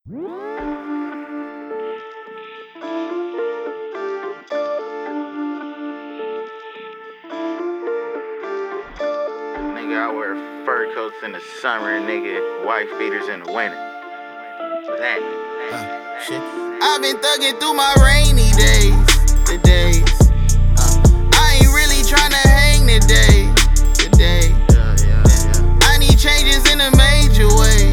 Nigga, I wear fur coats in the summer, nigga, wife beaters in the winter. Shit. I've been thugging through my rainy days, the days. I ain't really tryna hang today. I need changes in a major way.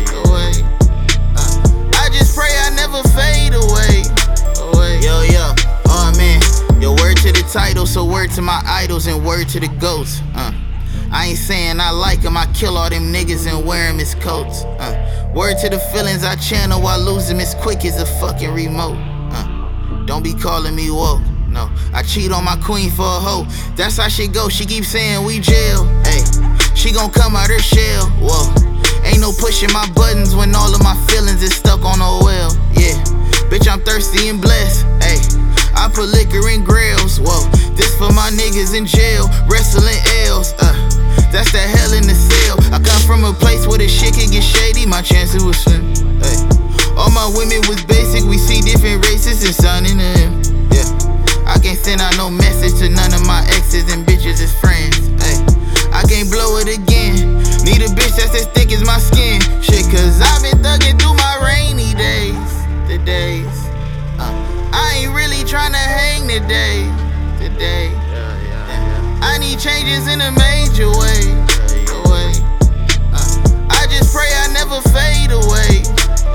I just pray I never fade away. Yo, oh man. Yo, word to the title, so word to my idols and word to the ghosts. I ain't saying I like him, I kill all them niggas and wear him as coats. Word to the feelings I channel while losing as quick as a fucking remote. Don't be calling me woke, no. I cheat on my queen for a hoe. That's how she go, she keeps saying we jail. Hey, she gon' come out her shell, whoa. Ain't no pushing my buttons when all of my feelings is stuck on OL, yeah. Bitch, I'm thirsty and blessed, hey. I put liquor in grills, whoa. This for my niggas in jail, wrestling L's, that's the hell in the cell. I come from a place where the shit could get shady, my chances was slim. Hey. All my women was basic, we see different races and signing them. Yeah. I can't send out no message to none of my exes and bitches as friends. Hey. I can't blow it again. Need a bitch that's as thick as my skin. Shit, cause I've been thugging through my rainy days, the days. I ain't really tryna hang today. I need changes in a major way. I just pray I never fade away.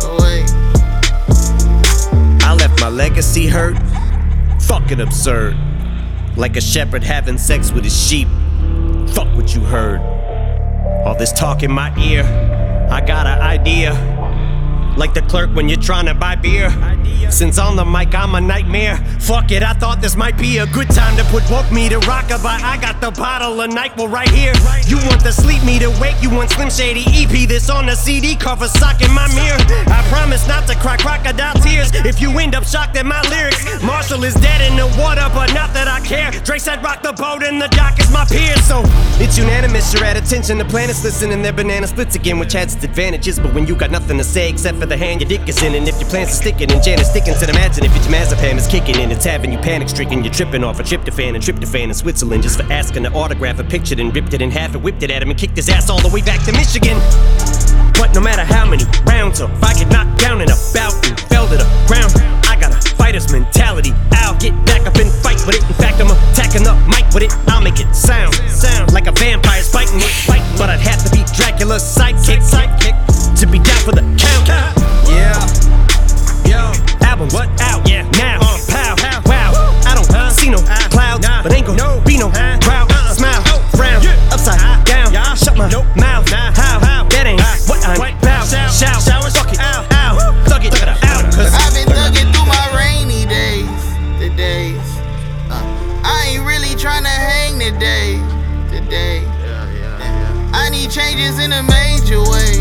I left my legacy hurt, fucking absurd. Like a shepherd having sex with his sheep. Fuck what you heard. All this talk in my ear, I got an idea. Like the clerk when you're trying to buy beer. Since on the mic I'm a nightmare. Fuck it, I thought this might be a good time to put woke me to rockabye. I got the bottle of NyQuil right here. You want the sleep me to wake, you want Slim Shady EP. This on the CD cover, sock in my mirror. I promise not to cry crocodile tears if you end up shocked at my lyrics. Marshall is dead in the water, but not that I care. Dre said rock the boat and the dock is my peer. So it's unanimous, you're at attention. The planets listening, their banana splits again, which has its advantages. But when you got nothing to say except for the hand your dick is in, and if your plans are sticking and Janet's sticking to the imagine if your temazepam is kicking in, it's having you panic stricken. You're tripping off a tryptophan in Switzerland just for asking to autograph a picture, then ripped it in half and whipped it at him and kicked his ass all the way back to Michigan. But no matter how many rounds or if I get knocked down in a bout and fell to the ground, I got a fighter's mentality. I'll get back up and fight with it. In fact, I'm attacking the mic with it. I'll make it sound like a vampire's biting it. But I'd have to be Dracula's sidekick to be down for the count. Yeah. Yo, albums, what out? Yeah, now, pow, wow. I don't see no clouds, but ain't gon' be no crowd. Smile, frown, upside down. Shut my mouth. How? That ain't what I'm about. Shout, fuck it, ow, thug it out. Cause I've been thugging through my rainy days, the days. I ain't really tryna hang today. I need changes in a major way.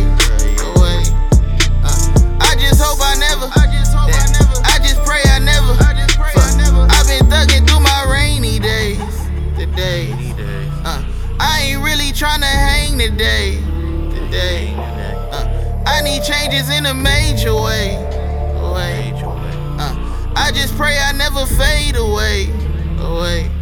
I just hope I never. I just pray I never. I've been thugging through my rainy days, the days. I ain't really tryna hang today. I need changes in a major way. I just pray I never fade away.